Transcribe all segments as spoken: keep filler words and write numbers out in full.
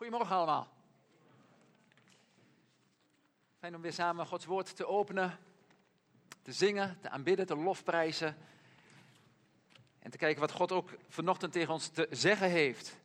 Goedemorgen allemaal. Fijn om weer samen Gods woord te openen, te zingen, te aanbidden, te lofprijzen. En te kijken wat God ook vanochtend tegen ons te zeggen heeft.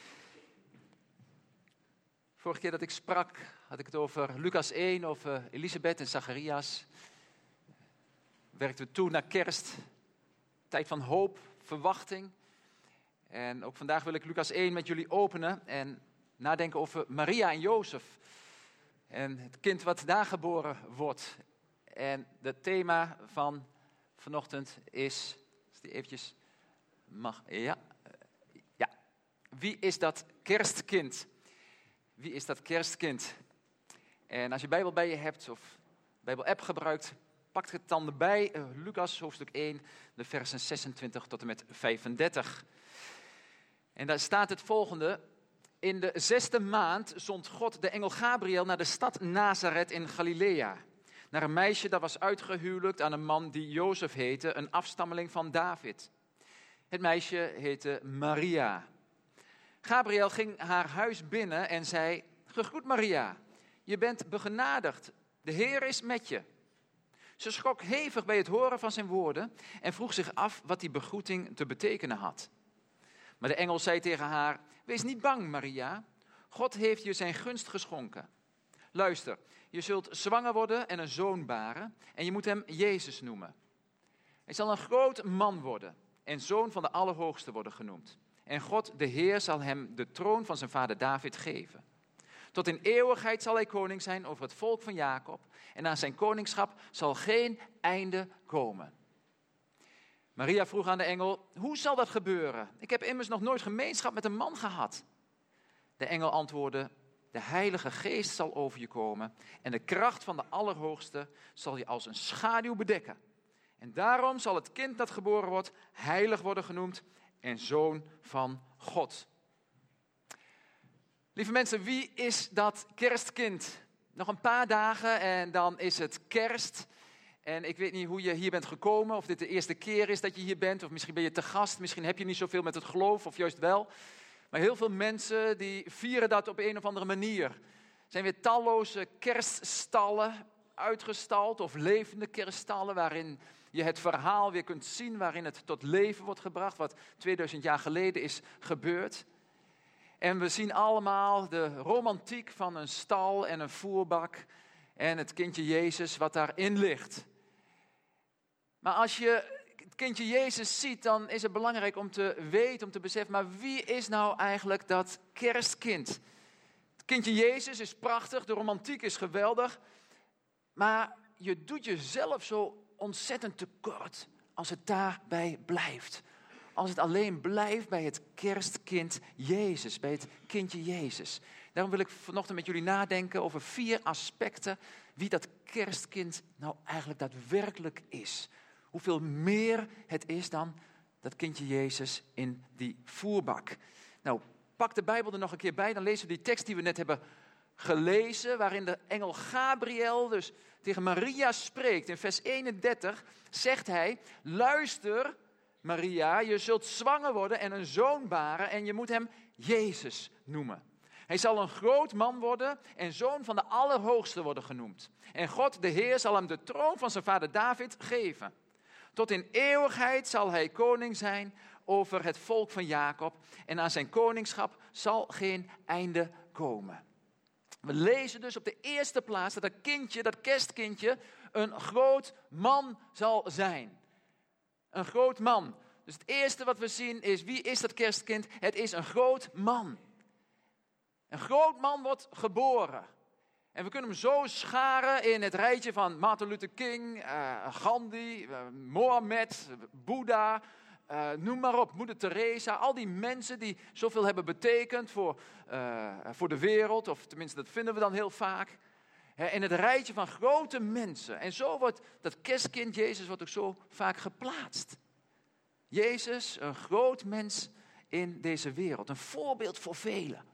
Vorige keer dat ik sprak, had ik het over Lucas één, over Elisabeth en Zacharias. Werkten we toe naar kerst, tijd van hoop, verwachting. En ook vandaag wil ik Lucas één met jullie openen en nadenken over Maria en Jozef. En het kind wat daar geboren wordt. En het thema van vanochtend is, als die eventjes mag, ja, ja. Wie is dat kerstkind? Wie is dat kerstkind? En als je Bijbel bij je hebt of Bijbel-app gebruikt, pak het dan erbij. Uh, Lucas hoofdstuk één, de versen zesentwintig tot en met vijfendertig. En daar staat het volgende. In de zesde maand zond God de engel Gabriel naar de stad Nazareth in Galilea. Naar een meisje dat was uitgehuwelijkt aan een man die Jozef heette, een afstammeling van David. Het meisje heette Maria. Gabriel ging haar huis binnen en zei: Gegroet Maria, je bent begenadigd, de Heer is met je. Ze schrok hevig bij het horen van zijn woorden en vroeg zich af wat die begroeting te betekenen had. Maar de engel zei tegen haar: Wees niet bang, Maria. God heeft je zijn gunst geschonken. Luister, je zult zwanger worden en een zoon baren en je moet hem Jezus noemen. Hij zal een groot man worden en zoon van de Allerhoogste worden genoemd. En God, de Heer, zal hem de troon van zijn vader David geven. Tot in eeuwigheid zal hij koning zijn over het volk van Jacob. En aan zijn koningschap zal geen einde komen. Maria vroeg aan de engel: Hoe zal dat gebeuren? Ik heb immers nog nooit gemeenschap met een man gehad. De engel antwoordde: De Heilige Geest zal over je komen en de kracht van de Allerhoogste zal je als een schaduw bedekken. En daarom zal het kind dat geboren wordt heilig worden genoemd en zoon van God. Lieve mensen, wie is dat kerstkind? Nog een paar dagen en dan is het kerst. En ik weet niet hoe je hier bent gekomen, of dit de eerste keer is dat je hier bent, of misschien ben je te gast, misschien heb je niet zoveel met het geloof, of juist wel. Maar heel veel mensen die vieren dat op een of andere manier. Er zijn weer talloze kerststallen uitgestald, of levende kerststallen, waarin je het verhaal weer kunt zien, waarin het tot leven wordt gebracht, wat tweeduizend jaar geleden is gebeurd. En we zien allemaal de romantiek van een stal en een voerbak en het kindje Jezus wat daarin ligt. Maar als je het kindje Jezus ziet, dan is het belangrijk om te weten, om te beseffen, maar wie is nou eigenlijk dat kerstkind? Het kindje Jezus is prachtig, de romantiek is geweldig, maar je doet jezelf zo ontzettend tekort als het daarbij blijft. Als het alleen blijft bij het kerstkind Jezus, bij het kindje Jezus. Daarom wil ik vanochtend met jullie nadenken over vier aspecten wie dat kerstkind nou eigenlijk daadwerkelijk is. Hoeveel meer het is dan dat kindje Jezus in die voerbak. Nou, pak de Bijbel er nog een keer bij, dan lezen we die tekst die we net hebben gelezen, waarin de engel Gabriel dus tegen Maria spreekt. In vers eenendertig zegt hij: Luister Maria, je zult zwanger worden en een zoon baren en je moet hem Jezus noemen. Hij zal een groot man worden en zoon van de Allerhoogste worden genoemd. En God, de Heer, zal hem de troon van zijn vader David geven. Tot in eeuwigheid zal hij koning zijn over het volk van Jacob. En aan zijn koningschap zal geen einde komen. We lezen dus op de eerste plaats dat dat kindje, dat kerstkindje, een groot man zal zijn. Een groot man. Dus het eerste wat we zien is, wie is dat kerstkind? Het is een groot man. Een groot man wordt geboren. En we kunnen hem zo scharen in het rijtje van Martin Luther King, uh, Gandhi, uh, Mohammed, Boeddha, uh, noem maar op, Moeder Teresa. Al die mensen die zoveel hebben betekend voor, uh, voor de wereld, of tenminste dat vinden we dan heel vaak. In het rijtje van grote mensen. En zo wordt dat kerstkind Jezus wordt ook zo vaak geplaatst. Jezus, een groot mens in deze wereld. Een voorbeeld voor velen.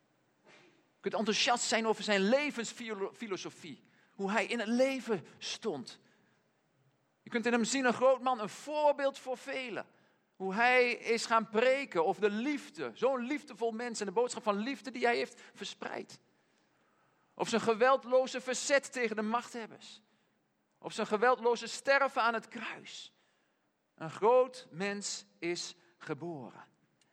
Je kunt enthousiast zijn over zijn levensfilosofie. Hoe hij in het leven stond. Je kunt in hem zien een groot man, een voorbeeld voor velen. Hoe hij is gaan preken over de liefde. Zo'n liefdevol mens en de boodschap van liefde die hij heeft verspreid. Of zijn geweldloze verzet tegen de machthebbers. Of zijn geweldloze sterven aan het kruis. Een groot mens is geboren.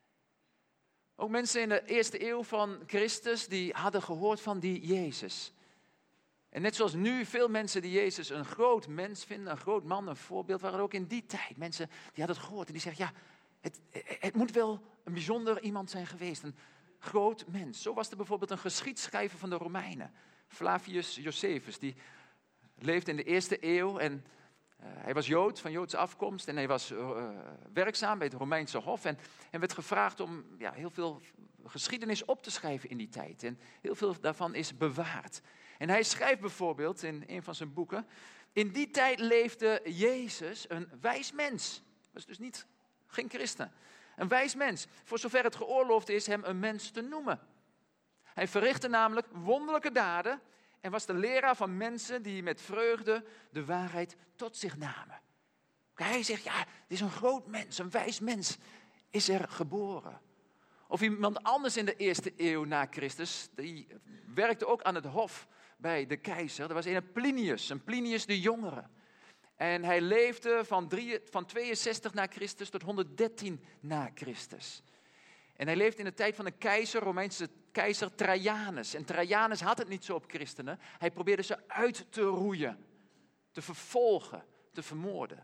Ook mensen in de eerste eeuw van Christus, die hadden gehoord van die Jezus. En net zoals nu veel mensen die Jezus een groot mens vinden, een groot man, een voorbeeld, waren er ook in die tijd mensen die hadden het gehoord. En die zeggen, ja, het, het moet wel een bijzonder iemand zijn geweest, een groot mens. Zo was er bijvoorbeeld een geschiedschrijver van de Romeinen, Flavius Josephus, die leefde in de eerste eeuw en uh, hij was Jood, van Joodse afkomst en hij was uh, werkzaam bij het Romeinse Hof en, en werd gevraagd om ja, heel veel geschiedenis op te schrijven in die tijd. En heel veel daarvan is bewaard. En hij schrijft bijvoorbeeld in een van zijn boeken, in die tijd leefde Jezus een wijs mens. Was dus niet, geen christen. Een wijs mens, voor zover het geoorloofd is hem een mens te noemen. Hij verrichtte namelijk wonderlijke daden en was de leraar van mensen die met vreugde de waarheid tot zich namen. Hij zegt, ja, dit is een groot mens, een wijs mens is er geboren. Of iemand anders in de eerste eeuw na Christus, die werkte ook aan het hof bij de keizer. Dat was een Plinius, een Plinius de Jongere. En hij leefde van, drie, van tweeënzestig na Christus tot honderddertien na Christus. En hij leefde in de tijd van een keizer, Romeinse keizer Trajanus. En Trajanus had het niet zo op christenen. Hij probeerde ze uit te roeien, te vervolgen, te vermoorden.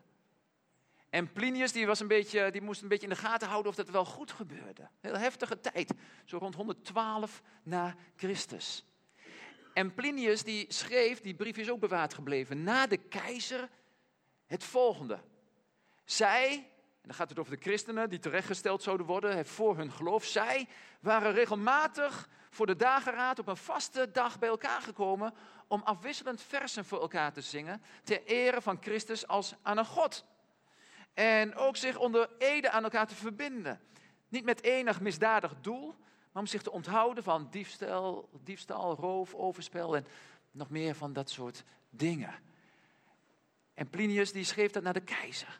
En Plinius die was een beetje, die moest een beetje in de gaten houden of dat wel goed gebeurde. Heel heftige tijd, zo rond honderdtwaalf na Christus. En Plinius die schreef, die brief is ook bewaard gebleven, na de keizer het volgende. Zij, en dan gaat het over de christenen die terechtgesteld zouden worden voor hun geloof. Zij waren regelmatig voor de dageraad op een vaste dag bij elkaar gekomen om afwisselend versen voor elkaar te zingen ter ere van Christus als aan een God. En ook zich onder ede aan elkaar te verbinden. Niet met enig misdadig doel, maar om zich te onthouden van diefstal, diefstal, roof, overspel en nog meer van dat soort dingen. En Plinius die schreef dat naar de keizer.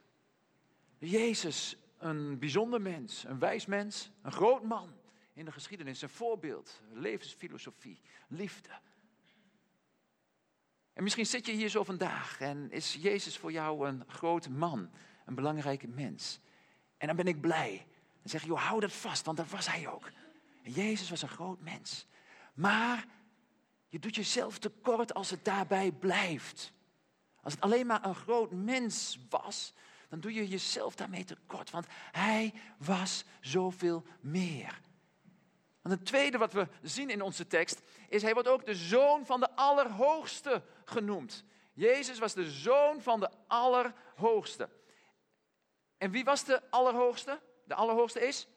Jezus, een bijzonder mens, een wijs mens, een groot man in de geschiedenis, een voorbeeld, levensfilosofie, liefde. En misschien zit je hier zo vandaag en is Jezus voor jou een groot man, een belangrijke mens. En dan ben ik blij. Dan zeg je, joh, hou dat vast, want dat was hij ook. En Jezus was een groot mens. Maar je doet jezelf tekort als het daarbij blijft. Als het alleen maar een groot mens was, dan doe je jezelf daarmee tekort. Want hij was zoveel meer. En het tweede wat we zien in onze tekst is, hij wordt ook de zoon van de Allerhoogste genoemd. Jezus was de zoon van de Allerhoogste. En wie was de Allerhoogste? De Allerhoogste is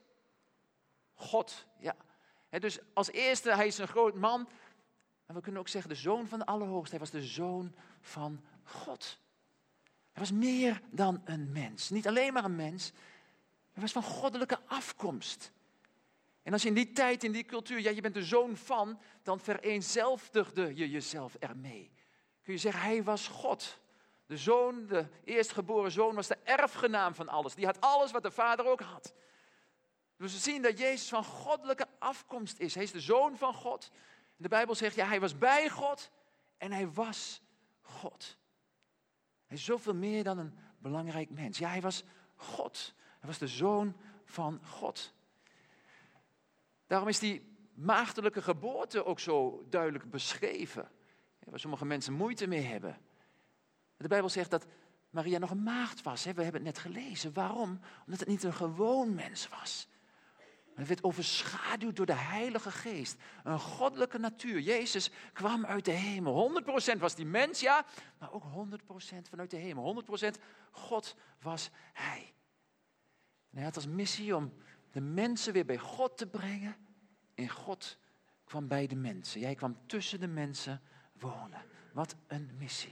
God. Ja. He, dus als eerste, hij is een groot man. En we kunnen ook zeggen, de zoon van de Allerhoogste. Hij was de zoon van God. Hij was meer dan een mens. Niet alleen maar een mens. Hij was van goddelijke afkomst. En als je in die tijd, in die cultuur, ja, je bent de zoon van, dan vereenzelvigde je jezelf ermee. Kun je zeggen, hij was God. De zoon, de eerstgeboren zoon, was de erfgenaam van alles. Die had alles wat de vader ook had. Dus we zien dat Jezus van goddelijke afkomst is. Hij is de zoon van God. De Bijbel zegt, ja, hij was bij God en hij was God. Hij is zoveel meer dan een belangrijk mens. Ja, hij was God. Hij was de zoon van God. Daarom is die maagdelijke geboorte ook zo duidelijk beschreven. Waar sommige mensen moeite mee hebben. De Bijbel zegt dat Maria nog een maagd was. We hebben het net gelezen. Waarom? Omdat het niet een gewoon mens was. Het werd overschaduwd door de Heilige Geest. Een goddelijke natuur. Jezus kwam uit de hemel. honderd procent was die mens, ja. Maar ook honderd procent vanuit de hemel. honderd procent God was hij. En hij had als missie om de mensen weer bij God te brengen. En God kwam bij de mensen. Jij kwam tussen de mensen wonen. Wat een missie.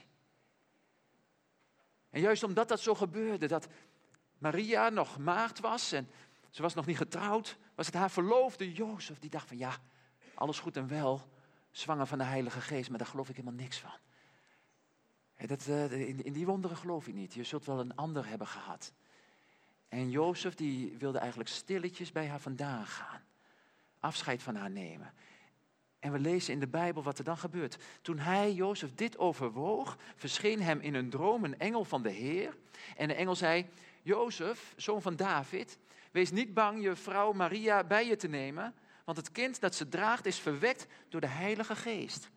En juist omdat dat zo gebeurde, dat Maria nog maagd was en ze was nog niet getrouwd, was het haar verloofde Jozef die dacht van ja, alles goed en wel, zwanger van de Heilige Geest, maar daar geloof ik helemaal niks van. Dat, uh, in, in die wonderen geloof ik niet, je zult wel een ander hebben gehad. En Jozef die wilde eigenlijk stilletjes bij haar vandaan gaan. Afscheid van haar nemen. En we lezen in de Bijbel wat er dan gebeurt. Toen hij, Jozef, dit overwoog, verscheen hem in een droom een engel van de Heer. En de engel zei, Jozef, zoon van David, wees niet bang je vrouw Maria bij je te nemen, want het kind dat ze draagt is verwekt door de Heilige Geest.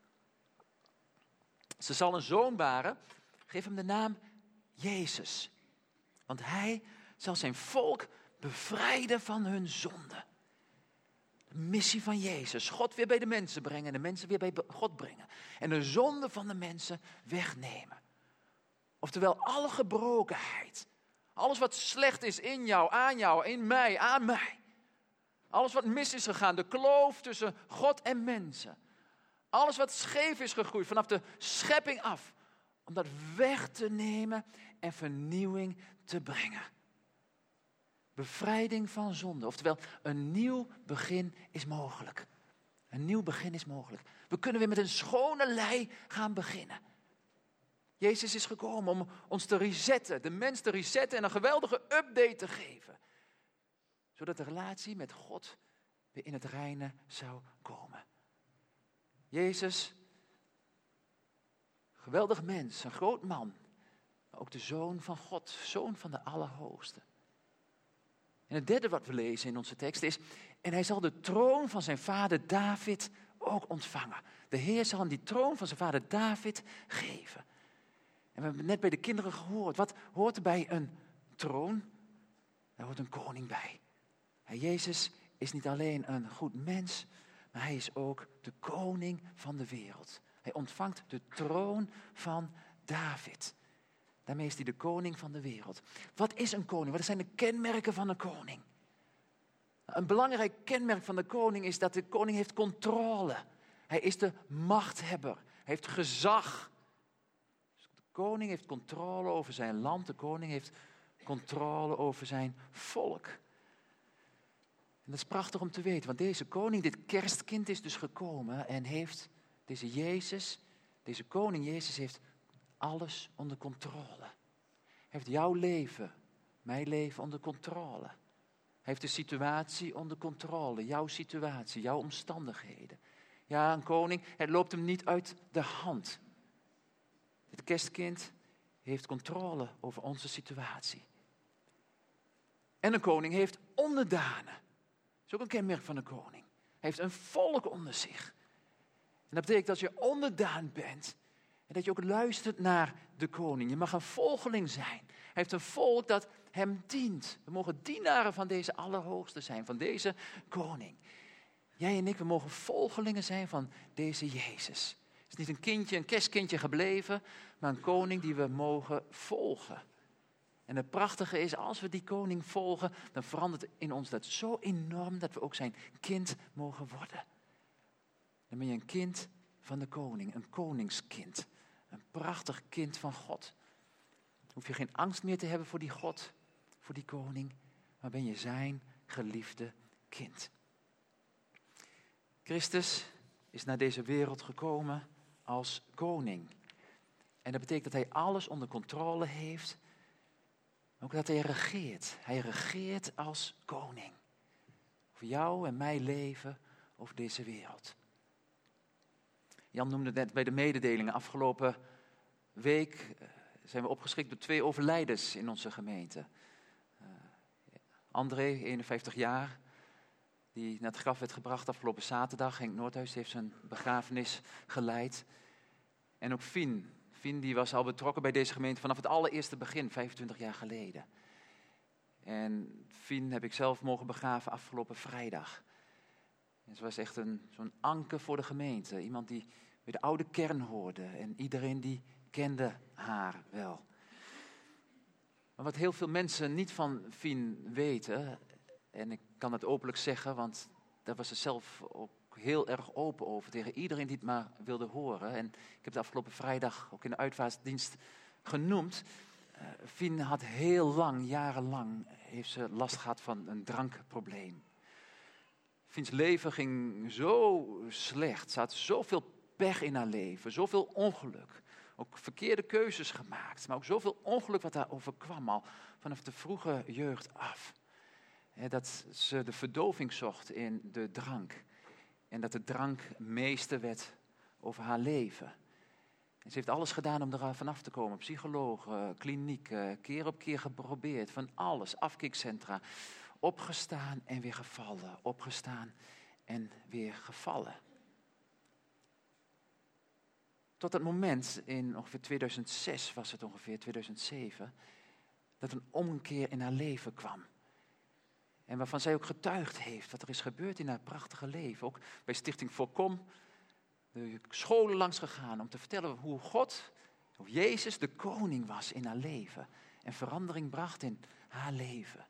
Ze zal een zoon baren, geef hem de naam Jezus. Want hij zal zijn volk bevrijden van hun zonde. De missie van Jezus, God weer bij de mensen brengen en de mensen weer bij God brengen. En de zonde van de mensen wegnemen. Oftewel alle gebrokenheid, alles wat slecht is in jou, aan jou, in mij, aan mij. Alles wat mis is gegaan, de kloof tussen God en mensen. Alles wat scheef is gegroeid vanaf de schepping af. Om dat weg te nemen en vernieuwing te brengen. Bevrijding van zonde. Oftewel, een nieuw begin is mogelijk. Een nieuw begin is mogelijk. We kunnen weer met een schone lei gaan beginnen. Jezus is gekomen om ons te resetten, de mens te resetten en een geweldige update te geven. Zodat de relatie met God weer in het reine zou komen. Jezus, geweldig mens, een groot man, maar ook de Zoon van God, Zoon van de Allerhoogste. En het derde wat we lezen in onze tekst is, en hij zal de troon van zijn vader David ook ontvangen. De Heer zal hem die troon van zijn vader David geven. En we hebben net bij de kinderen gehoord, wat hoort er bij een troon? Daar hoort een koning bij. En Jezus is niet alleen een goed mens, maar hij is ook de koning van de wereld. Hij ontvangt de troon van David. Daarmee is hij de koning van de wereld. Wat is een koning? Wat zijn de kenmerken van een koning? Een belangrijk kenmerk van de koning is dat de koning heeft controle. Hij is de machthebber. Hij heeft gezag. Dus de koning heeft controle over zijn land. De koning heeft controle over zijn volk. En dat is prachtig om te weten. Want deze koning, dit kerstkind is dus gekomen en heeft deze Jezus, deze koning Jezus heeft alles onder controle. Hij heeft jouw leven, mijn leven onder controle. Hij heeft de situatie onder controle, jouw situatie, jouw omstandigheden. Ja, een koning, het loopt hem niet uit de hand. Het kerstkind heeft controle over onze situatie. En een koning heeft onderdanen. Dat is ook een kenmerk van een koning. Hij heeft een volk onder zich. En dat betekent dat je onderdaan bent. En dat je ook luistert naar de koning. Je mag een volgeling zijn. Hij heeft een volk dat hem dient. We mogen dienaren van deze Allerhoogste zijn. Van deze koning. Jij en ik, we mogen volgelingen zijn van deze Jezus. Het is niet een kindje, een kerstkindje gebleven. Maar een koning die we mogen volgen. En het prachtige is, als we die koning volgen, dan verandert in ons dat zo enorm dat we ook zijn kind mogen worden. Dan ben je een kind van de koning, een koningskind. Een prachtig kind van God. Dan hoef je geen angst meer te hebben voor die God, voor die koning, maar ben je zijn geliefde kind. Christus is naar deze wereld gekomen als koning. En dat betekent dat hij alles onder controle heeft. Ook dat hij regeert. Hij regeert als koning. Over jou en mijn leven, over deze wereld. Jan noemde het net bij de mededelingen. Afgelopen week zijn we opgeschrikt door twee overlijdens in onze gemeente. Uh, André, eenenvijftig jaar, die naar het graf werd gebracht afgelopen zaterdag. Henk Noordhuis heeft zijn begrafenis geleid. En ook Fien. Fien die was al betrokken bij deze gemeente vanaf het allereerste begin, vijfentwintig jaar geleden. En Fien heb ik zelf mogen begraven afgelopen vrijdag. En ze was echt een, zo'n anker voor de gemeente. Iemand die bij de oude kern hoorde. En iedereen die kende haar wel. Maar wat heel veel mensen niet van Fien weten, en ik kan het openlijk zeggen, want daar was ze zelf ook heel erg open over tegen iedereen die het maar wilde horen. En ik heb het afgelopen vrijdag ook in de uitvaartdienst genoemd. Uh, Fien had heel lang, jarenlang, heeft ze last gehad van een drankprobleem. Fiens leven ging zo slecht. Ze had zoveel pech in haar leven, zoveel ongeluk. ook verkeerde keuzes gemaakt. Maar ook zoveel ongeluk wat daar overkwam al vanaf de vroege jeugd af. He, dat ze de verdoving zocht in de drank. En dat de drank meester werd over haar leven. En ze heeft alles gedaan om er vanaf te komen. Psychologen, klinieken, keer op keer geprobeerd. Van alles, afkikcentra. Opgestaan en weer gevallen. Opgestaan en weer gevallen. Tot het moment, in ongeveer tweeduizend zes was het ongeveer, tweeduizend zeven... dat een omkeer in haar leven kwam. En waarvan zij ook getuigd heeft wat er is gebeurd in haar prachtige leven. Ook bij Stichting Voorkom, de scholen langs gegaan om te vertellen hoe God, hoe Jezus de koning was in haar leven. En verandering bracht in haar leven.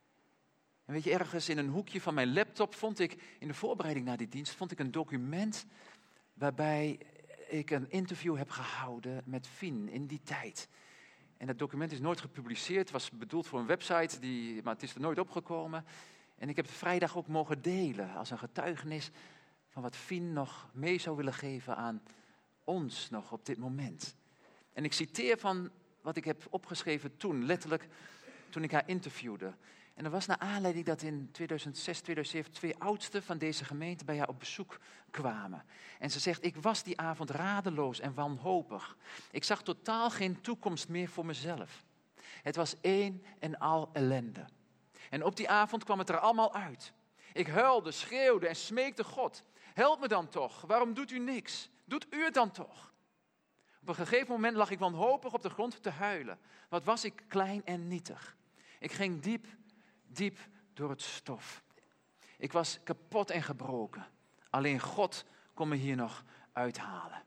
En weet je, ergens in een hoekje van mijn laptop vond ik, in de voorbereiding naar die dienst, vond ik een document waarbij ik een interview heb gehouden met Fien in die tijd. En dat document is nooit gepubliceerd. Het was bedoeld voor een website, die, maar het is er nooit opgekomen. En ik heb het vrijdag ook mogen delen als een getuigenis van wat Fien nog mee zou willen geven aan ons nog op dit moment. En ik citeer van wat ik heb opgeschreven toen, letterlijk toen ik haar interviewde. En dat was naar aanleiding dat in tweeduizend zes, tweeduizend zeven twee oudsten van deze gemeente bij haar op bezoek kwamen. En ze zegt, ik was die avond radeloos en wanhopig. Ik zag totaal geen toekomst meer voor mezelf. Het was één en al ellende. En op die avond kwam het er allemaal uit. Ik huilde, schreeuwde en smeekte God. Help me dan toch, waarom doet u niks? Doet u het dan toch? Op een gegeven moment lag ik wanhopig op de grond te huilen. Wat was ik klein en nietig. Ik ging diep, diep door het stof. Ik was kapot en gebroken. Alleen God kon me hier nog uithalen.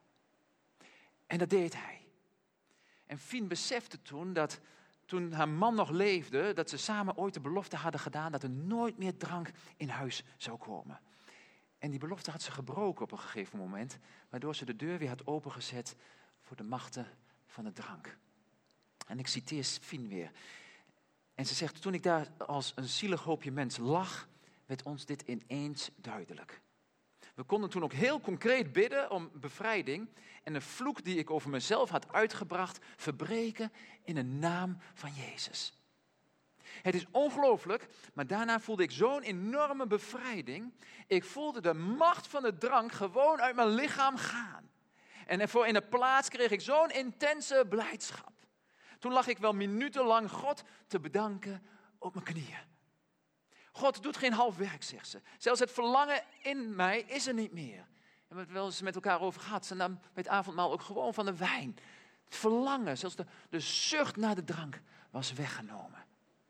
En dat deed hij. En Fien besefte toen dat toen haar man nog leefde, dat ze samen ooit de belofte hadden gedaan dat er nooit meer drank in huis zou komen. En die belofte had ze gebroken op een gegeven moment, waardoor ze de deur weer had opengezet voor de machten van de drank. En ik citeer Fien weer. En ze zegt, toen ik daar als een zielig hoopje mens lag, werd ons dit ineens duidelijk. We konden toen ook heel concreet bidden om bevrijding en de vloek die ik over mezelf had uitgebracht, verbreken in de naam van Jezus. Het is ongelooflijk, maar daarna voelde ik zo'n enorme bevrijding. Ik voelde de macht van de drank gewoon uit mijn lichaam gaan. En ervoor in de plaats kreeg ik zo'n intense blijdschap. Toen lag ik wel minutenlang God te bedanken op mijn knieën. God doet geen half werk, zegt ze. Zelfs het verlangen in mij is er niet meer. We hebben het wel eens met elkaar over gehad. En dan bij het avondmaal ook gewoon van de wijn. Het verlangen, zelfs de, de zucht naar de drank was weggenomen.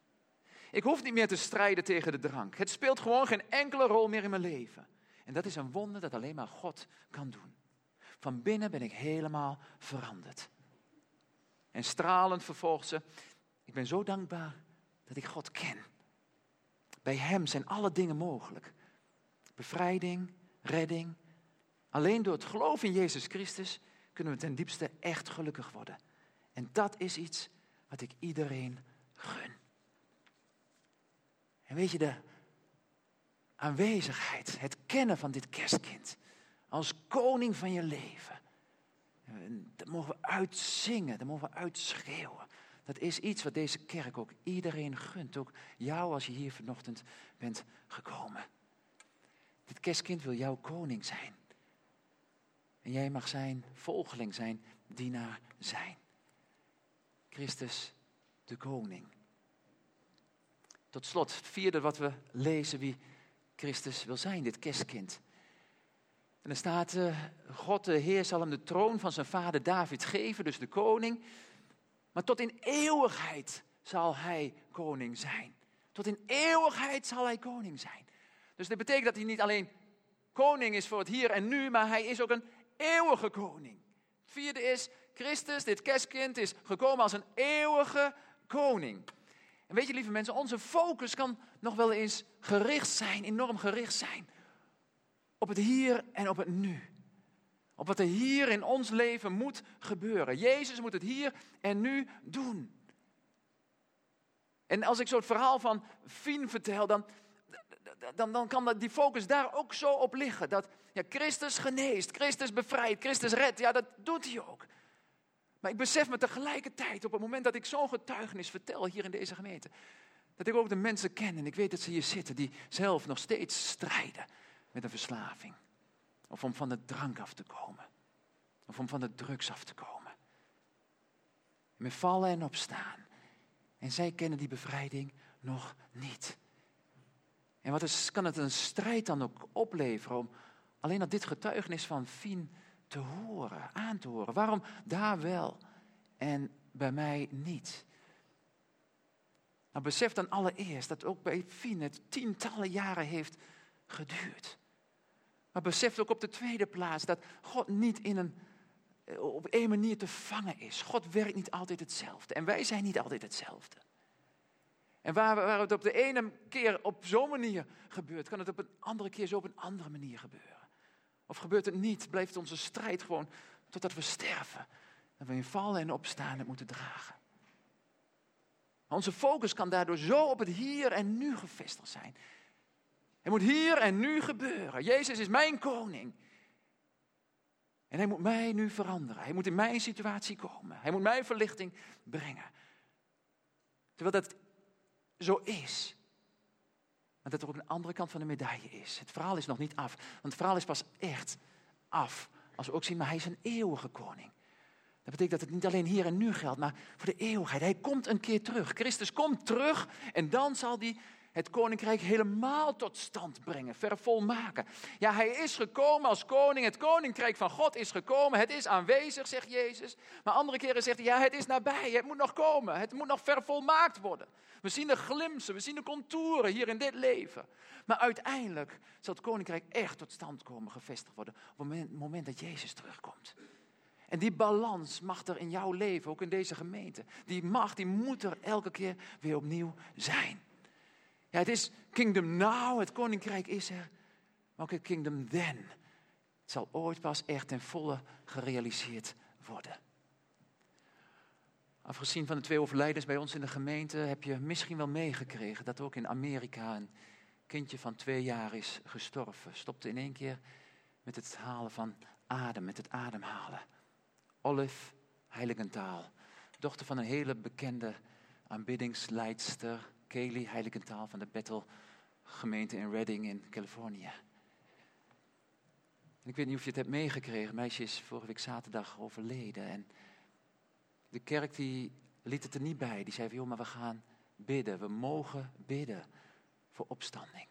Ik hoef niet meer te strijden tegen de drank. Het speelt gewoon geen enkele rol meer in mijn leven. En dat is een wonder dat alleen maar God kan doen. Van binnen ben ik helemaal veranderd. En stralend vervolgt ze, ik ben zo dankbaar dat ik God ken. Bij hem zijn alle dingen mogelijk. Bevrijding, redding. Alleen door het geloof in Jezus Christus kunnen we ten diepste echt gelukkig worden. En dat is iets wat ik iedereen gun. En weet je, de aanwezigheid, het kennen van dit kerstkind als koning van je leven. Dat mogen we uitzingen, dat mogen we uitschreeuwen. Dat is iets wat deze kerk ook iedereen gunt. Ook jou als je hier vanochtend bent gekomen. Dit kerstkind wil jouw koning zijn. En jij mag zijn volgeling zijn, dienaar zijn. Christus de koning. Tot slot, het vierde wat we lezen wie Christus wil zijn, dit kerstkind. En er staat, uh, God de Heer zal hem de troon van zijn vader David geven, dus de koning. Maar tot in eeuwigheid zal hij koning zijn. Tot in eeuwigheid zal hij koning zijn. Dus dit betekent dat hij niet alleen koning is voor het hier en nu, maar hij is ook een eeuwige koning. Het vierde is, Christus, dit kerstkind, is gekomen als een eeuwige koning. En weet je, lieve mensen, onze focus kan nog wel eens gericht zijn, enorm gericht zijn. Op het hier en op het nu. Op wat er hier in ons leven moet gebeuren. Jezus moet het hier en nu doen. En als ik zo het verhaal van Fien vertel, dan, dan, dan kan die focus daar ook zo op liggen. Dat ja, Christus geneest, Christus bevrijdt, Christus redt. Ja, dat doet hij ook. Maar ik besef me tegelijkertijd, op het moment dat ik zo'n getuigenis vertel hier in deze gemeente, dat ik ook de mensen ken en ik weet dat ze hier zitten die zelf nog steeds strijden met een verslaving. Of om van de drank af te komen. Of om van de drugs af te komen. Met vallen en opstaan. En zij kennen die bevrijding nog niet. En wat is, kan het een strijd dan ook opleveren om alleen al dit getuigenis van Fien te horen, aan te horen. Waarom daar wel en bij mij niet? Nou, besef dan allereerst dat ook bij Fien het tientallen jaren heeft geduurd. Maar besef ook op de tweede plaats dat God niet in een, op één manier te vangen is. God werkt niet altijd hetzelfde en wij zijn niet altijd hetzelfde. En waar, waar het op de ene keer op zo'n manier gebeurt, kan het op een andere keer zo op een andere manier gebeuren. Of gebeurt het niet, blijft onze strijd gewoon totdat we sterven. Dat we in vallen en opstaan het moeten dragen. Onze focus kan daardoor zo op het hier en nu gevestigd zijn. Het moet hier en nu gebeuren. Jezus is mijn koning. En hij moet mij nu veranderen. Hij moet in mijn situatie komen. Hij moet mij verlichting brengen. Terwijl dat zo is. Maar dat er ook een andere kant van de medaille is. Het verhaal is nog niet af. Want het verhaal is pas echt af. Als we ook zien, maar hij is een eeuwige koning. Dat betekent dat het niet alleen hier en nu geldt, maar voor de eeuwigheid. Hij komt een keer terug. Christus komt terug en dan zal hij het koninkrijk helemaal tot stand brengen, vervolmaken. Ja, hij is gekomen als koning. Het koninkrijk van God is gekomen. Het is aanwezig, zegt Jezus. Maar andere keren zegt hij, ja, het is nabij. Het moet nog komen. Het moet nog vervolmaakt worden. We zien de glimsen, we zien de contouren hier in dit leven. Maar uiteindelijk zal het koninkrijk echt tot stand komen, gevestigd worden. Op het moment, moment dat Jezus terugkomt. En die balans mag er in jouw leven, ook in deze gemeente. Die mag, die moet er elke keer weer opnieuw zijn. Ja, het is kingdom now, het koninkrijk is er. Maar ook het kingdom then. Het zal ooit pas echt ten volle gerealiseerd worden. Afgezien van de twee overlijdens bij ons in de gemeente heb je misschien wel meegekregen dat ook in Amerika een kindje van twee jaar is gestorven. Stopte in één keer met het halen van adem, met het ademhalen. Olive Heiligenthal, dochter van een hele bekende aanbiddingsleidster, Kaylee Heiligenthal van de Bethel gemeente in Redding in Californië. En ik weet niet of je het hebt meegekregen, het meisje is vorige week zaterdag overleden. En de kerk die liet het er niet bij, die zei van joh, maar we gaan bidden, we mogen bidden voor opstanding.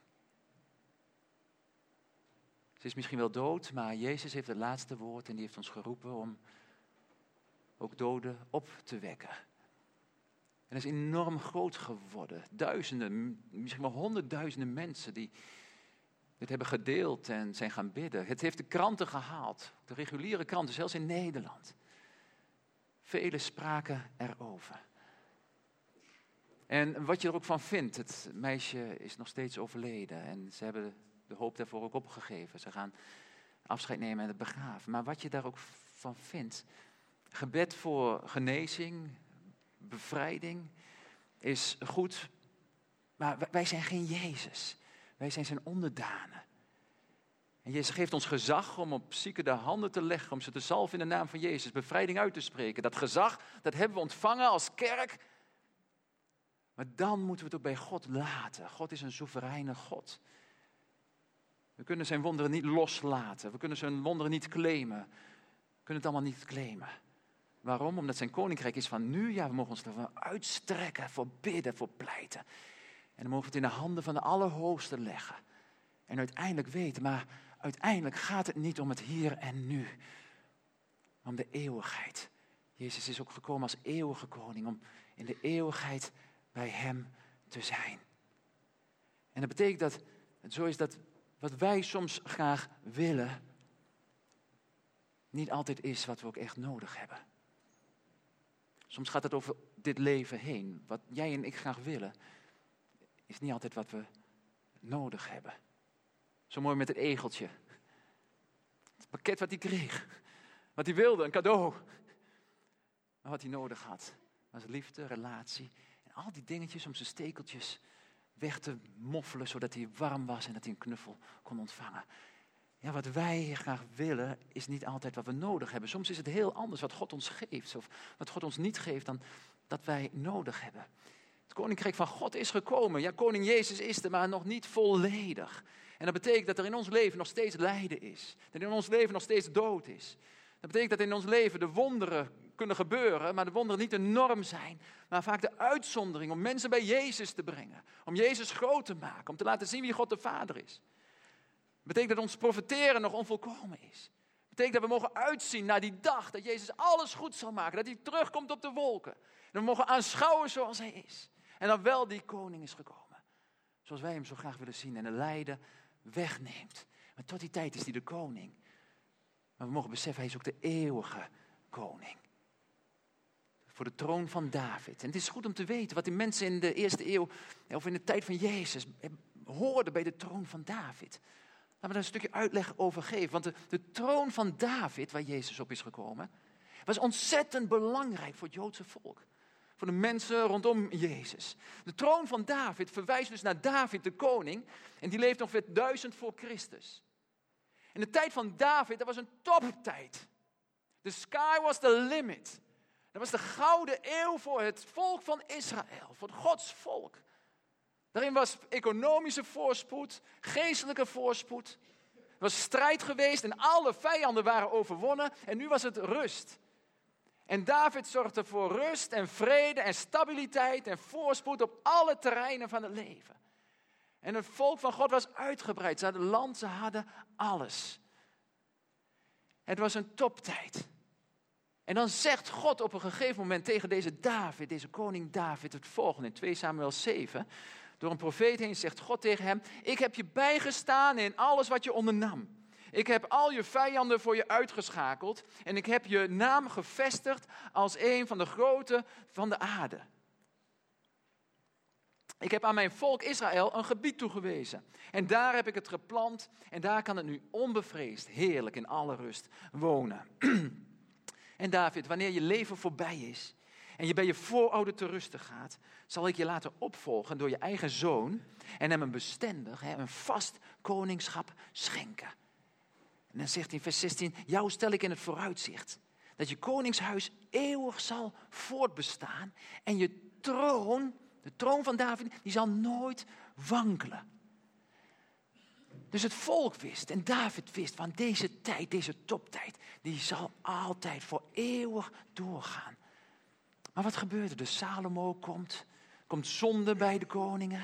Ze is misschien wel dood, maar Jezus heeft het laatste woord en die heeft ons geroepen om ook doden op te wekken. En dat is enorm groot geworden. Duizenden, misschien wel honderdduizenden mensen die dit hebben gedeeld en zijn gaan bidden. Het heeft de kranten gehaald, de reguliere kranten, zelfs in Nederland. Velen spraken erover. En wat je er ook van vindt, het meisje is nog steeds overleden en ze hebben de hoop daarvoor ook opgegeven. Ze gaan afscheid nemen en het begraven. Maar wat je daar ook van vindt, gebed voor genezing, bevrijding is goed. Maar wij zijn geen Jezus. Wij zijn zijn onderdanen. En Jezus geeft ons gezag om op zieken de handen te leggen, om ze te zalven in de naam van Jezus, bevrijding uit te spreken. Dat gezag, dat hebben we ontvangen als kerk. Maar dan moeten we het ook bij God laten. God is een soevereine God. We kunnen zijn wonderen niet loslaten. We kunnen zijn wonderen niet claimen. We kunnen het allemaal niet claimen. Waarom? Omdat zijn koninkrijk is van nu. Ja, we mogen ons ervan uitstrekken, voor bidden, voor pleiten. En dan mogen we het in de handen van de Allerhoogste leggen. En uiteindelijk weten, maar uiteindelijk gaat het niet om het hier en nu. Maar om de eeuwigheid. Jezus is ook gekomen als eeuwige koning. Om in de eeuwigheid bij hem te zijn. En dat betekent dat het zo is dat wat wij soms graag willen, niet altijd is wat we ook echt nodig hebben. Soms gaat het over dit leven heen. Wat jij en ik graag willen, is niet altijd wat we nodig hebben. Zo mooi met het egeltje. Het pakket wat hij kreeg. Wat hij wilde, een cadeau. Maar wat hij nodig had, was liefde, relatie. En al die dingetjes om zijn stekeltjes weg te moffelen, zodat hij warm was en dat hij een knuffel kon ontvangen. ja, wat wij graag willen is niet altijd wat we nodig hebben. Soms is het heel anders wat God ons geeft. Of wat God ons niet geeft dan dat wij nodig hebben. Het koninkrijk van God is gekomen. Ja, koning Jezus is er, maar nog niet volledig. En dat betekent dat er in ons leven nog steeds lijden is. Dat in ons leven nog steeds dood is. Dat betekent dat in ons leven de wonderen kunnen gebeuren, maar de wonderen niet de norm zijn, maar vaak de uitzondering om mensen bij Jezus te brengen. Om Jezus groot te maken, om te laten zien wie God de Vader is. Dat betekent dat ons profeteren nog onvolkomen is. Dat betekent dat we mogen uitzien naar die dag dat Jezus alles goed zal maken, dat hij terugkomt op de wolken. En we mogen aanschouwen zoals hij is. En dan wel die koning is gekomen. Zoals wij hem zo graag willen zien en de lijden wegneemt. Maar tot die tijd is hij de koning. Maar we mogen beseffen, hij is ook de eeuwige koning. Voor de troon van David. En het is goed om te weten wat die mensen in de eerste eeuw, of in de tijd van Jezus, hoorden bij de troon van David. Laten we daar een stukje uitleg over geven. Want de, de troon van David, waar Jezus op is gekomen, was ontzettend belangrijk voor het Joodse volk. Voor de mensen rondom Jezus. De troon van David verwijst dus naar David de koning. En die leeft ongeveer duizend voor Christus. In de tijd van David, dat was een toptijd. The sky was the limit. Dat was de gouden eeuw voor het volk van Israël. Voor Gods volk. Daarin was economische voorspoed, geestelijke voorspoed. Er was strijd geweest en alle vijanden waren overwonnen. En nu was het rust. En David zorgde voor rust en vrede en stabiliteit en voorspoed op alle terreinen van het leven. En het volk van God was uitgebreid. Ze hadden land, ze hadden alles. Het was een toptijd. En dan zegt God op een gegeven moment tegen deze David, deze koning David, het volgende in twee Samuel zeven. Door een profeet heen zegt God tegen hem: ik heb je bijgestaan in alles wat je ondernam. Ik heb al je vijanden voor je uitgeschakeld en ik heb je naam gevestigd als een van de groten van de aarde. Ik heb aan mijn volk Israël een gebied toegewezen. En daar heb ik het geplant en daar kan het nu onbevreesd, heerlijk in alle rust wonen. En David, wanneer je leven voorbij is en je bij je voorouder te rusten gaat, zal ik je laten opvolgen door je eigen zoon en hem een bestendig, een vast koningschap schenken. En dan zegt hij in vers zestien, jou stel ik in het vooruitzicht dat je koningshuis eeuwig zal voortbestaan en je troon, de troon van David, die zal nooit wankelen. Dus het volk wist en David wist van deze tijd, deze toptijd, die zal altijd voor eeuwig doorgaan. Maar wat gebeurde er? Salomo komt, komt zonde bij de koningen.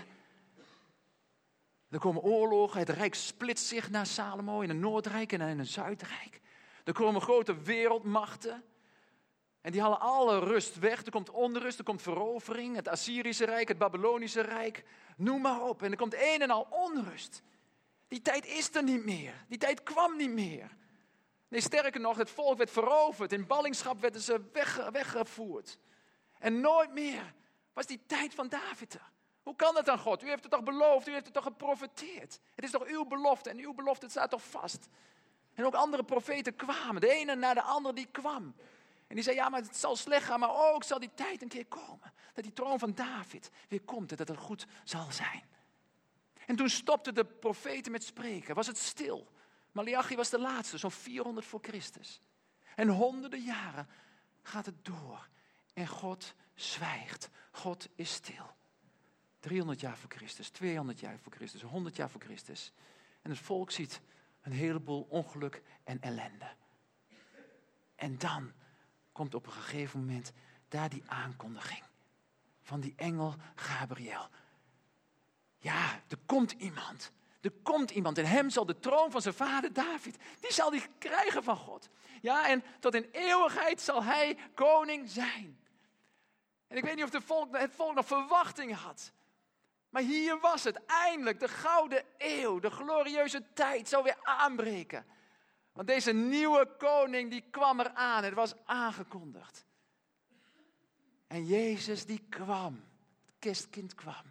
Er komen oorlogen, het rijk splitst zich naar Salomo in een Noordrijk en in een Zuidrijk. Er komen grote wereldmachten en die halen alle rust weg. Er komt onrust, er komt verovering, het Assyrische Rijk, het Babylonische Rijk, noem maar op. En er komt een en al onrust. Die tijd is er niet meer, die tijd kwam niet meer. Nee, sterker nog, het volk werd veroverd, in ballingschap werden ze weg, weggevoerd. En nooit meer was die tijd van David er. Hoe kan dat dan, God? U heeft het toch beloofd, u heeft het toch geprofeteerd. Het is toch uw belofte en uw belofte staat toch vast. En ook andere profeten kwamen, de ene na de andere die kwam. En die zei, ja, maar het zal slecht gaan, maar ook zal die tijd een keer komen. Dat die troon van David weer komt en dat het goed zal zijn. En toen stopten de profeten met spreken, was het stil. Maleachi was de laatste, zo'n vierhonderd voor Christus. En honderden jaren gaat het door. En God zwijgt, God is stil. driehonderd jaar voor Christus, tweehonderd jaar voor Christus, honderd jaar voor Christus. En het volk ziet een heleboel ongeluk en ellende. En dan komt op een gegeven moment daar die aankondiging van die engel Gabriel. Ja, er komt iemand. Er komt iemand en hem zal de troon van zijn vader David, die zal die krijgen van God. Ja, en tot in eeuwigheid zal hij koning zijn. En ik weet niet of de volk, het volk nog verwachting had. Maar hier was het, eindelijk, de gouden eeuw, de glorieuze tijd zou weer aanbreken. Want deze nieuwe koning, die kwam eraan, het was aangekondigd. En Jezus die kwam, het kerstkind kwam.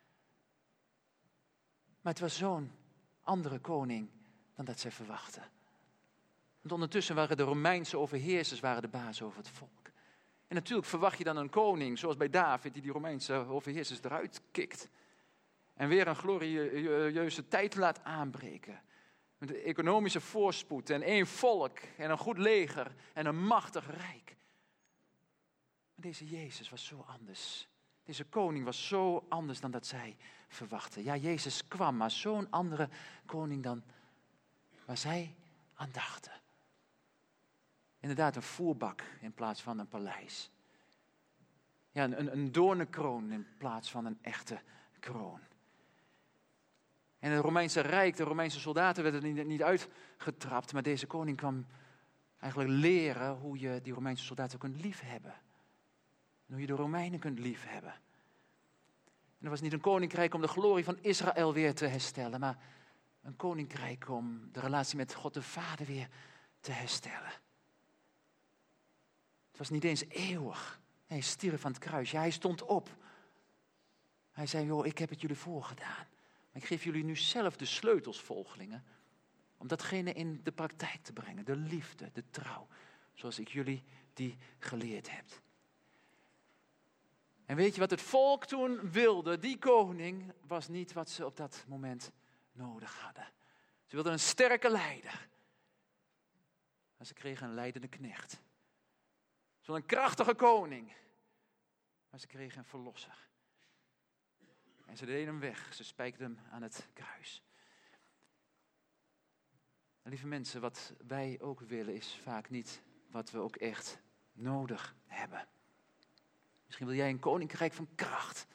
Maar het was zo'n andere koning dan dat zij verwachten. Want ondertussen waren de Romeinse overheersers waren de baas over het volk. En natuurlijk verwacht je dan een koning, zoals bij David, die die Romeinse overheersers eruit kikt. En weer een glorieuze tijd laat aanbreken. Met economische voorspoed en één volk en een goed leger en een machtig rijk. Maar deze Jezus was zo anders. Deze koning was zo anders dan dat zij verwachten. Ja, Jezus kwam, maar zo'n andere koning dan waar zij aan dachten. Inderdaad, een voerbak in plaats van een paleis. Ja, een, een doornenkroon in plaats van een echte kroon. En het Romeinse Rijk, de Romeinse soldaten werden niet, niet uitgetrapt, maar deze koning kwam eigenlijk leren hoe je die Romeinse soldaten kunt liefhebben. En hoe je de Romeinen kunt liefhebben. En dat was niet een koninkrijk om de glorie van Israël weer te herstellen, maar een koninkrijk om de relatie met God de Vader weer te herstellen. Het was niet eens eeuwig. Hij stierf aan het kruis. Ja, hij stond op. Hij zei, joh, ik heb het jullie voorgedaan. Maar ik geef jullie nu zelf de sleutels, volgelingen, om datgene in de praktijk te brengen. De liefde, de trouw, zoals ik jullie die geleerd heb. En weet je wat het volk toen wilde? Die koning was niet wat ze op dat moment nodig hadden. Ze wilden een sterke leider. Maar ze kregen een leidende knecht. Ze wilden een krachtige koning. Maar ze kregen een verlosser. En ze deden hem weg. Ze spijkten hem aan het kruis. En lieve mensen, wat wij ook willen is vaak niet wat we ook echt nodig hebben. Misschien wil jij een koninkrijk van kracht.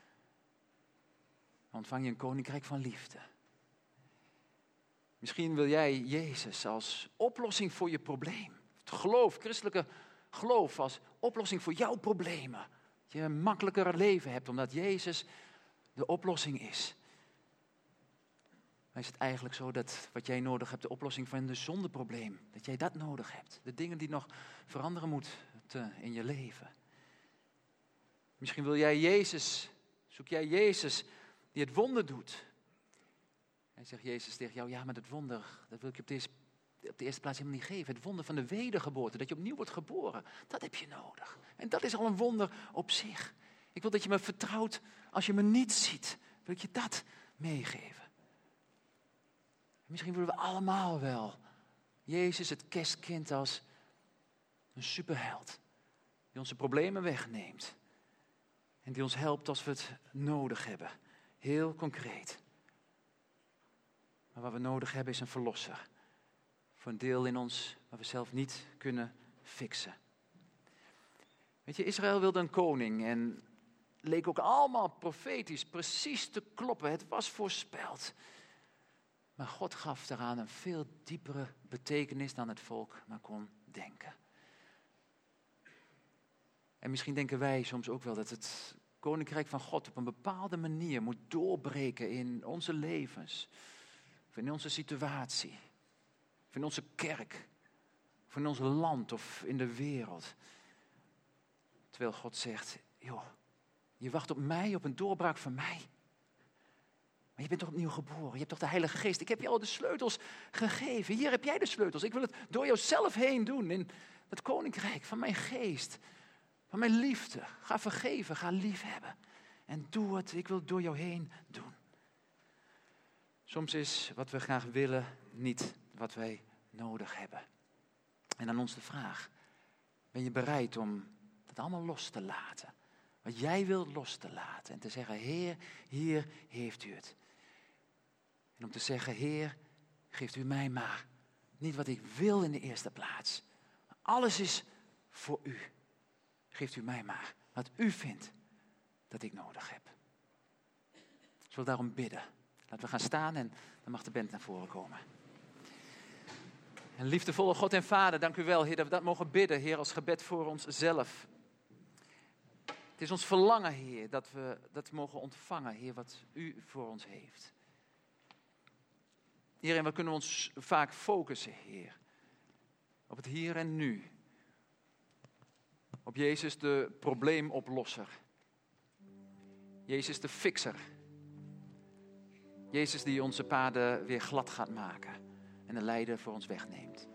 Dan ontvang je een koninkrijk van liefde. Misschien wil jij Jezus als oplossing voor je probleem. Het geloof, christelijke geloof als oplossing voor jouw problemen. Dat je een makkelijker leven hebt omdat Jezus de oplossing is. Maar is het eigenlijk zo dat wat jij nodig hebt, de oplossing van de zondeprobleem, dat jij dat nodig hebt? De dingen die nog veranderen moeten in je leven. Misschien wil jij Jezus, zoek jij Jezus die het wonder doet. En zegt Jezus tegen jou, ja, maar dat wonder, dat wil ik je op de, eerste, op de eerste plaats helemaal niet geven. Het wonder van de wedergeboorte, dat je opnieuw wordt geboren, dat heb je nodig. En dat is al een wonder op zich. Ik wil dat je me vertrouwt als je me niet ziet. Wil ik je dat meegeven. Misschien willen we allemaal wel Jezus, het kerstkind, als een superheld. Die onze problemen wegneemt. En die ons helpt als we het nodig hebben. Heel concreet. Maar wat we nodig hebben is een verlosser. Voor een deel in ons wat we zelf niet kunnen fixen. Weet je, Israël wilde een koning en leek ook allemaal profetisch precies te kloppen. Het was voorspeld. Maar God gaf daaraan een veel diepere betekenis dan het volk maar kon denken. En misschien denken wij soms ook wel dat het koninkrijk van God op een bepaalde manier moet doorbreken in onze levens. Of in onze situatie. Of in onze kerk. Of in ons land of in de wereld. Terwijl God zegt, joh, je wacht op mij, op een doorbraak van mij. Maar je bent toch opnieuw geboren, je hebt toch de Heilige Geest. Ik heb je al de sleutels gegeven. Hier heb jij de sleutels. Ik wil het door jouzelf heen doen in het koninkrijk van mijn geest. Van mijn liefde. Ga vergeven, ga liefhebben. En doe het, ik wil het door jou heen doen. Soms is wat we graag willen niet wat wij nodig hebben. En dan ons de vraag, ben je bereid om dat allemaal los te laten? Wat jij wilt los te laten. En te zeggen, Heer, hier heeft u het. En om te zeggen, Heer, geeft u mij maar. Niet wat ik wil in de eerste plaats. Alles is voor u. Geeft u mij maar wat u vindt dat ik nodig heb. Ik wil daarom bidden. Laten we gaan staan en dan mag de band naar voren komen. En liefdevolle God en Vader, dank u wel, Heer, dat we dat mogen bidden, Heer, als gebed voor onszelf. Het is ons verlangen, Heer, dat we dat mogen ontvangen, Heer, wat u voor ons heeft. Heer, en we kunnen ons vaak focussen, Heer, op het hier en nu. Op Jezus, de probleemoplosser. Jezus, de fixer. Jezus die onze paden weer glad gaat maken en de lijden voor ons wegneemt.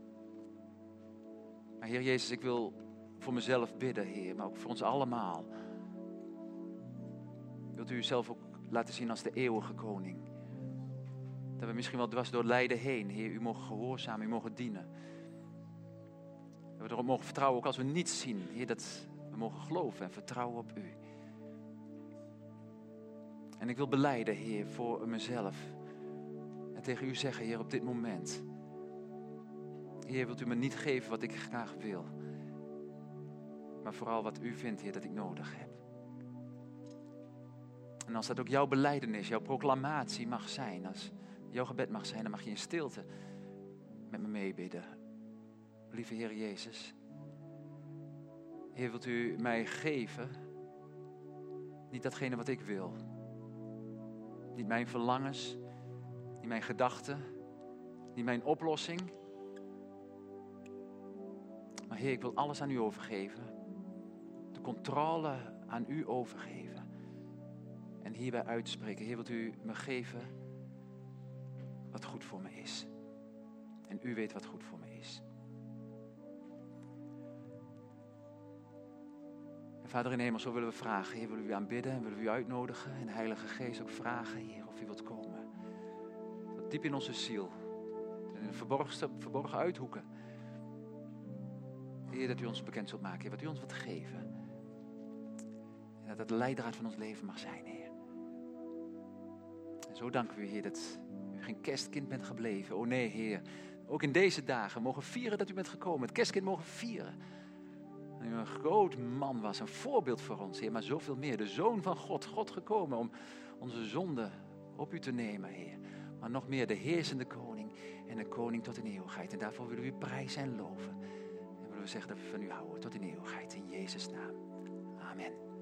Maar Heer Jezus, ik wil voor mezelf bidden, Heer, maar ook voor ons allemaal. Wilt u uzelf ook laten zien als de eeuwige koning? Dat we misschien wel dwars door lijden heen, Heer, u mogen gehoorzamen, u mogen dienen. Dat we erop mogen vertrouwen, ook als we niets zien. Heer, dat we mogen geloven en vertrouwen op u. En ik wil belijden, Heer, voor mezelf. En tegen u zeggen, Heer, op dit moment. Heer, wilt u me niet geven wat ik graag wil. Maar vooral wat u vindt, Heer, dat ik nodig heb. En als dat ook jouw belijdenis, jouw proclamatie mag zijn, als jouw gebed mag zijn, dan mag je in stilte met me meebidden. Lieve Heer Jezus. Heer, wilt u mij geven, niet datgene wat ik wil. Niet mijn verlangens, niet mijn gedachten, niet mijn oplossing. Maar Heer, ik wil alles aan u overgeven. De controle aan u overgeven. En hierbij uitspreken. Heer, wilt u me geven wat goed voor me is. En u weet wat goed voor me is. En Vader in de hemel, zo willen we vragen. Heer, willen we u aanbidden en willen we u uitnodigen. En de Heilige Geest ook vragen, Heer, of u wilt komen. Tot diep in onze ziel. En in de verborgen, verborgen uithoeken. Heer, dat u ons bekend zult maken. Heer, wat u ons wilt geven. En dat het de leidraad van ons leven mag zijn, Heer. En zo danken we u, Heer, dat u geen kerstkind bent gebleven. O nee, Heer. Ook in deze dagen mogen vieren dat u bent gekomen. Het kerstkind mogen vieren. Dat u een groot man was, een voorbeeld voor ons, Heer. Maar zoveel meer. De Zoon van God. God gekomen om onze zonde op u te nemen, Heer. Maar nog meer de heersende koning. En de koning tot in eeuwigheid. En daarvoor willen we u prijzen en loven. En willen we zeggen dat we van u houden tot in eeuwigheid. In Jezus' naam. Amen.